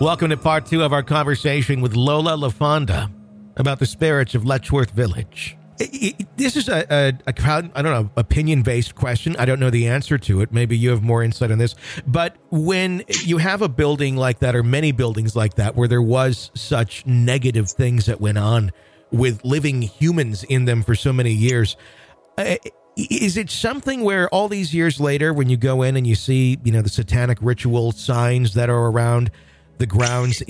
Welcome to part 2 of our conversation with Lola LaFonda about the spirits of Letchworth Village. This is a opinion-based question. I don't know the answer to it. Maybe you have more insight on this. But when you have a building like that, or many buildings like that, where there was such negative things that went on with living humans in them for so many years, is it something where all these years later, when you go in and you see, the satanic ritual signs that are around the grounds,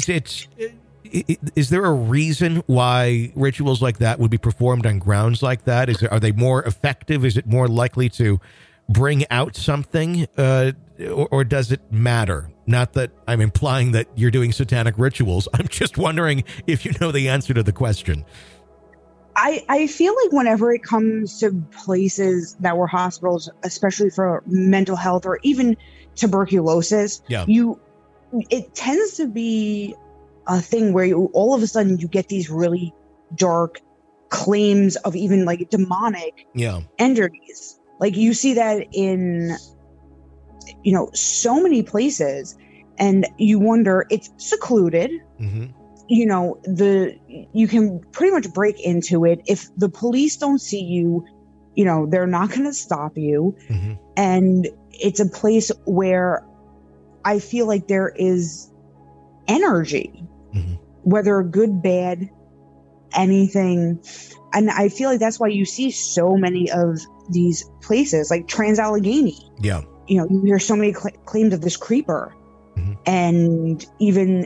is there a reason why rituals like that would be performed on grounds like that? Are they more effective? Is it more likely to bring out something, or does it matter? Not that I'm implying that you're doing satanic rituals. I'm just wondering if you know the answer to the question. I feel like whenever it comes to places that were hospitals, especially for mental health or even tuberculosis, it tends to be a thing where all of a sudden you get these really dark claims of even like demonic entities. Like you see that in, so many places, and you wonder, it's secluded. Mm-hmm. You can pretty much break into it. If the police don't see you, they're not going to stop you. Mm-hmm. And it's a place where I feel like there is energy, mm-hmm. whether good, bad, anything. And I feel like that's why you see so many of these places like Trans-Allegheny. Yeah. You hear so many claims of this creeper, mm-hmm. and even,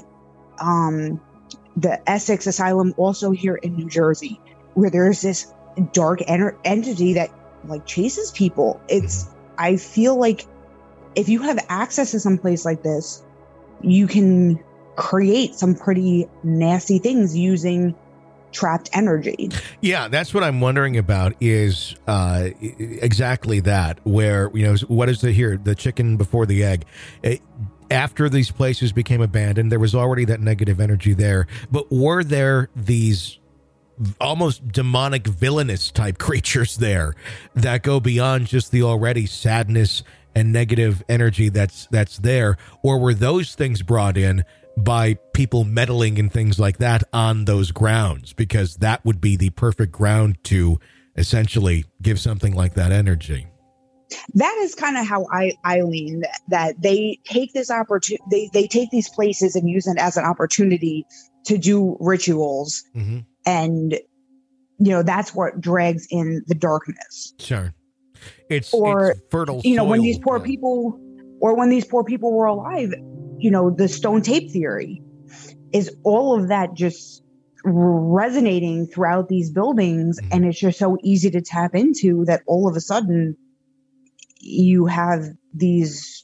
the Essex Asylum also here in New Jersey, where there's this dark entity that like chases people. I feel like if you have access to some place like this, you can create some pretty nasty things using trapped energy. Yeah, that's what I'm wondering about is exactly that, where, what is the chicken before the egg? After these places became abandoned, there was already that negative energy there. But were there these almost demonic, villainous type creatures there that go beyond just the already sadness and negative energy that's there? Or were those things brought in by people meddling and things like that on those grounds? Because that would be the perfect ground to essentially give something like that energy. That is kind of how I lean, that they take this opportunity, they take these places and use it as an opportunity to do rituals. Mm-hmm. And, that's what drags in the darkness. Sure. It's fertile soil. When these poor people were alive, the stone tape theory is all of that just resonating throughout these buildings. Mm-hmm. And it's just so easy to tap into that all of a sudden you have these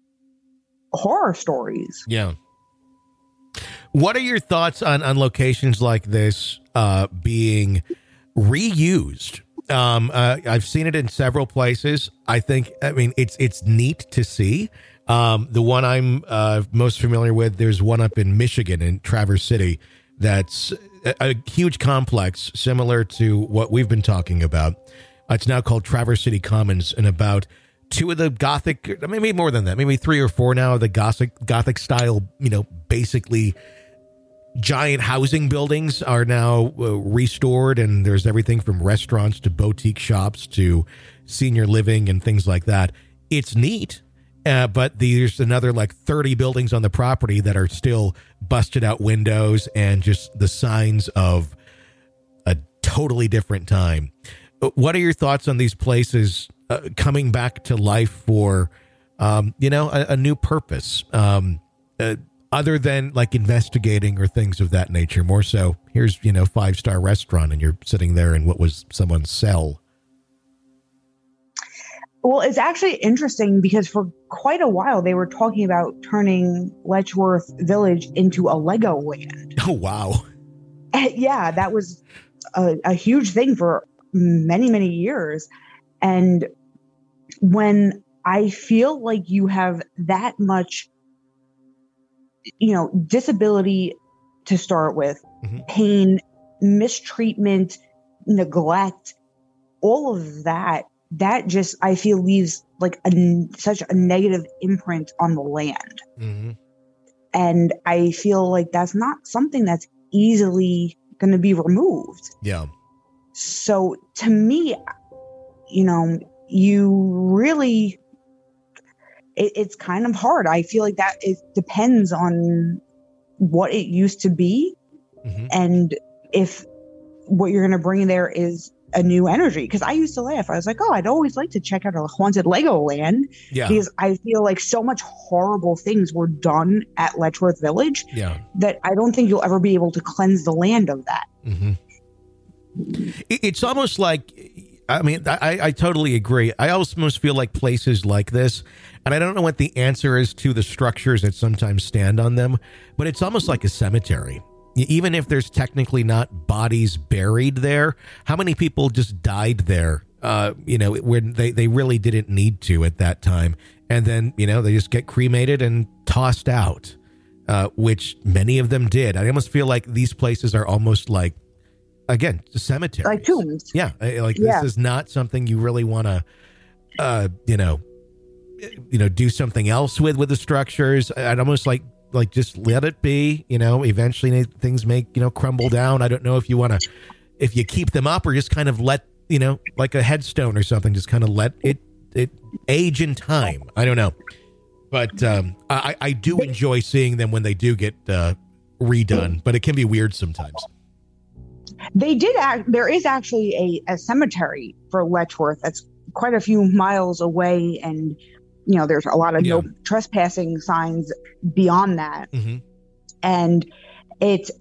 horror stories. Yeah. What are your thoughts on locations like this being reused? I've seen it in several places. I mean, it's neat to see. The one I'm most familiar with, there's one up in Michigan in Traverse City that's a huge complex similar to what we've been talking about. It's now called Traverse City Commons, and about 2 of the Gothic, maybe more than that, maybe 3 or 4 now of the Gothic style, basically giant housing buildings are now restored, and there's everything from restaurants to boutique shops to senior living and things like that. It's neat, but there's another like 30 buildings on the property that are still busted out windows and just the signs of a totally different time. What are your thoughts on these places coming back to life for, a new purpose, other than like investigating or things of that nature? More so, here's, 5-star restaurant and you're sitting there in what was someone's cell. Well, it's actually interesting because for quite a while they were talking about turning Letchworth Village into a Lego land. Oh, wow. Yeah, that was a huge thing for many, many years. And when I feel like you have that much, disability to start with, mm-hmm. pain, mistreatment, neglect, all of that just, I feel, leaves like such a negative imprint on the land. Mm-hmm. And I feel like that's not something that's easily going to be removed. Yeah. So to me, you really, it's kind of hard. I feel like that it depends on what it used to be. Mm-hmm. And if what you're going to bring there is a new energy. Because I used to laugh. I was like, oh, I'd always like to check out a haunted Legoland. Yeah. Because I feel like so much horrible things were done at Letchworth Village. Yeah. That I don't think you'll ever be able to cleanse the land of that. Mm-hmm. It's almost like, I mean, I totally agree. I almost feel like places like this, and I don't know what the answer is to the structures that sometimes stand on them, but it's almost like a cemetery. Even if there's technically not bodies buried there, how many people just died there, when they really didn't need to at that time. And then, they just get cremated and tossed out, which many of them did. I almost feel like these places are almost like, again, cemeteries. Like tombs. Yeah. This is not something you really want to, do something else with the structures. I'd almost like just let it be, eventually things may, crumble down. I don't know if you keep them up or just kind of let, like a headstone or something, just kind of let it age in time. I don't know. But I do enjoy seeing them when they do get redone, but it can be weird sometimes. They did there is actually a cemetery for Letchworth that's quite a few miles away, and there's a lot of no trespassing signs beyond that. Mm-hmm. And it's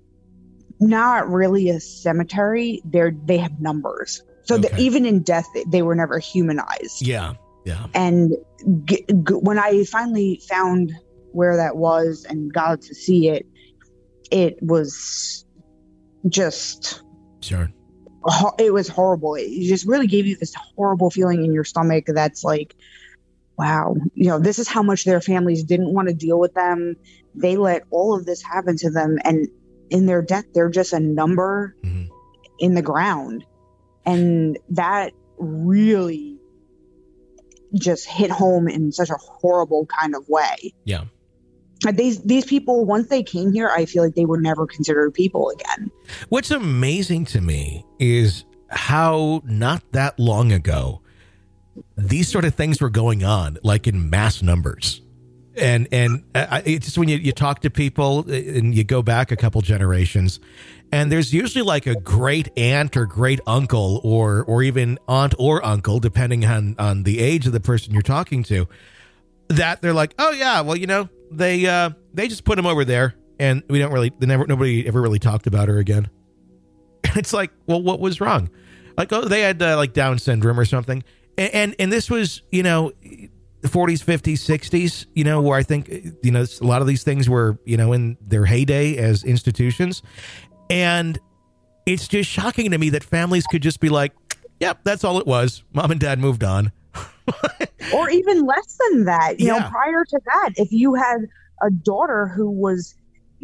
not really a cemetery. They have numbers. So that even in death, they were never humanized. Yeah. Yeah. And when I finally found where that was and got to see it, it was just... Sure. It was horrible. It just really gave you this horrible feeling in your stomach that's like, wow, this is how much their families didn't want to deal with them. They let all of this happen to them. And in their death, they're just a number in the ground. And that really just hit home in such a horrible kind of way. Yeah. These people, once they came here, I feel like they were never considered people again. What's amazing to me is how not that long ago, these sort of things were going on, like in mass numbers. And it's just when you talk to people and you go back a couple generations, and there's usually like a great aunt or great uncle or even aunt or uncle, depending on the age of the person you're talking to, that they're like, oh yeah, well, they just put him over there, and nobody ever really talked about her again. It's like, well, what was wrong? Like, oh, they had like Down syndrome or something. And this was, the 40s, 50s, 60s, where I think, a lot of these things were, in their heyday as institutions. And it's just shocking to me that families could just be like, yep, that's all it was. Mom and dad moved on. Or even less than that. Prior to that, if you had a daughter who was,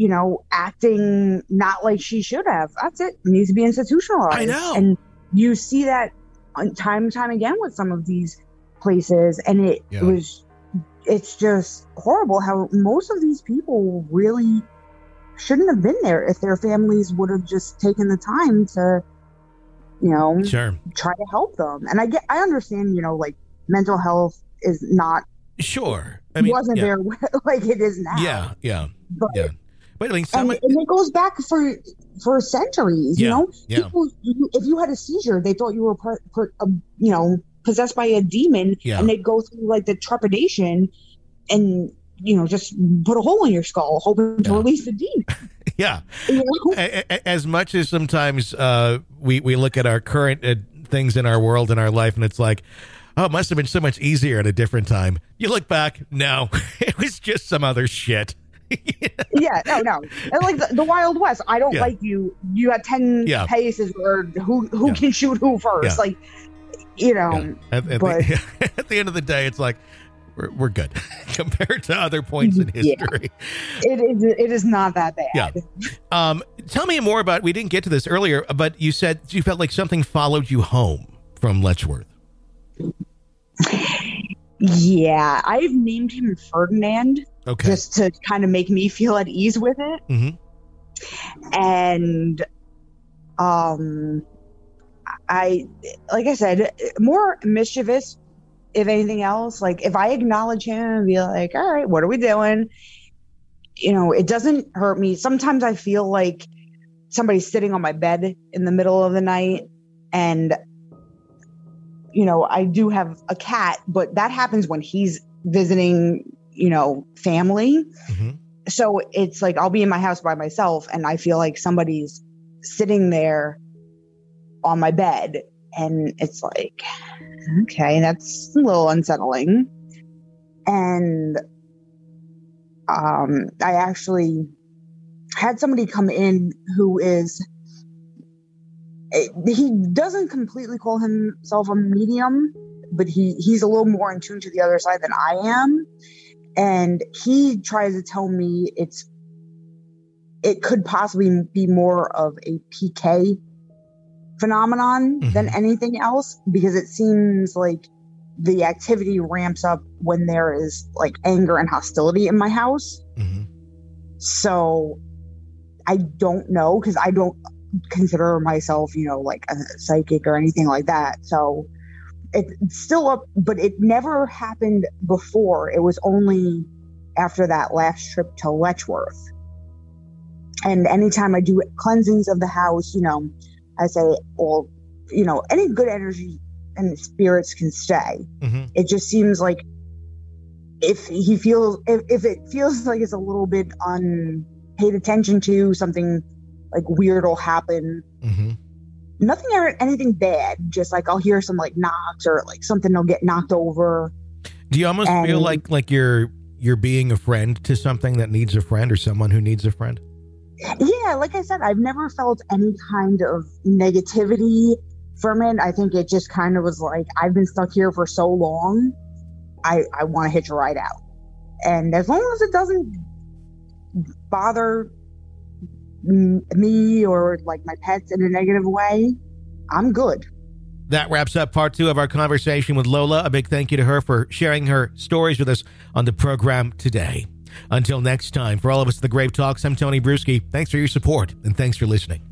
acting not like she should have, that's it. It needs to be institutionalized. I know. And you see that time and time again with some of these places, and it's just horrible how most of these people really shouldn't have been there if their families would have just taken the time to sure, try to help them. And I understand like mental health is not sure wasn't there like it is now. But I mean, and it goes back for centuries. People, if you had a seizure, they thought you were possessed by a demon, and they'd go through like the trepidation and just put a hole in your skull, hoping to release the demon. Yeah. As much as sometimes we look at our current things in our world, in our life, and it's like, oh, it must have been so much easier at a different time. You look back, no, it was just some other shit. No. And like the Wild West, I don't like you. You got 10 paces or who can shoot who first. Like, At the end of the day, it's like, we're good compared to other points in history. It is not that bad. Yeah. Tell me more about, we didn't get to this earlier, but you said you felt like something followed you home from Letchworth. Yeah, I've named him Ferdinand. Okay. Just to kind of make me feel at ease with it. Mm-hmm. And I, like I said, more mischievous, if anything else. Like, if I acknowledge him and be like, all right, what are we doing? You know, it doesn't hurt me. Sometimes I feel like somebody's sitting on my bed in the middle of the night, and, you know, I do have a cat, but that happens when he's visiting, you know, family. Mm-hmm. So it's like I'll be in my house by myself and I feel like somebody's sitting there on my bed, and it's like, okay, that's a little unsettling. And I actually had somebody come in who he doesn't completely call himself a medium, but he's a little more in tune to the other side than I am. And he tries to tell me it could possibly be more of a PK phenomenon than anything else, because it seems like the activity ramps up when there is like anger and hostility in my house. Mm-hmm. So I don't know, because I don't consider myself, you know, like a psychic or anything like that. So it's still up, but it never happened before. It was only after that last trip to Letchworth. And anytime I do cleansings of the house, you know, I say, well, you know, any good energy and spirits can stay. Mm-hmm. It just seems like if it feels like it's a little bit unpaid attention to, something like weird will happen. Mm-hmm. Nothing or anything bad, just like I'll hear some like knocks or like something will get knocked over. Do you almost feel like you're being a friend to something that needs a friend, or someone who needs a friend? Yeah, like I said, I've never felt any kind of negativity from it. I think it just kind of was like, I've been stuck here for so long, I want to hitch a ride out. And as long as it doesn't bother me or like my pets in a negative way, I'm good. That wraps up part 2 of our conversation with Lola. A big thank you to her for sharing her stories with us on the program today. Until next time, for all of us at the Grave Talks, I'm Tony Bruschi. Thanks for your support, and thanks for listening.